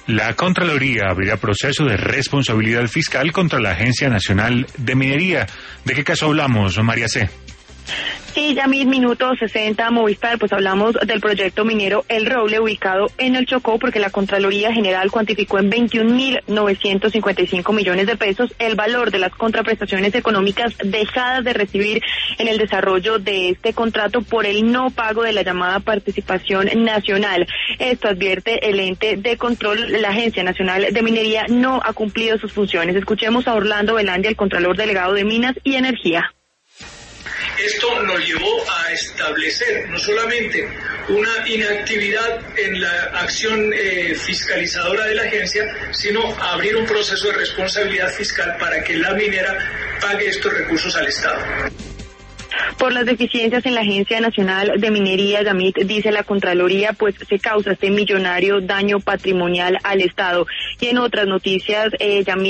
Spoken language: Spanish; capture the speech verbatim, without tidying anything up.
La Contraloría abrirá proceso de responsabilidad fiscal contra la Agencia Nacional de Minería. ¿De qué caso hablamos, María C.? Sí, ya mis minutos sesenta Movistar, pues hablamos del proyecto minero El Roble ubicado en el Chocó, porque la Contraloría General cuantificó en veintiún mil novecientos cincuenta y cinco millones de pesos el valor de las contraprestaciones económicas dejadas de recibir en el desarrollo de este contrato por el no pago de la llamada participación nacional. Esto advierte el ente de control, la Agencia Nacional de Minería no ha cumplido sus funciones. Escuchemos a Orlando Velandia, el Contralor Delegado de Minas y Energía. Esto nos llevó a establecer no solamente una inactividad en la acción eh, fiscalizadora de la agencia, sino a abrir un proceso de responsabilidad fiscal para que la minera pague estos recursos al Estado. Por las deficiencias en la Agencia Nacional de Minería, Yamit, dice la Contraloría, pues se causa este millonario daño patrimonial al Estado. Y en otras noticias, eh, Yamit,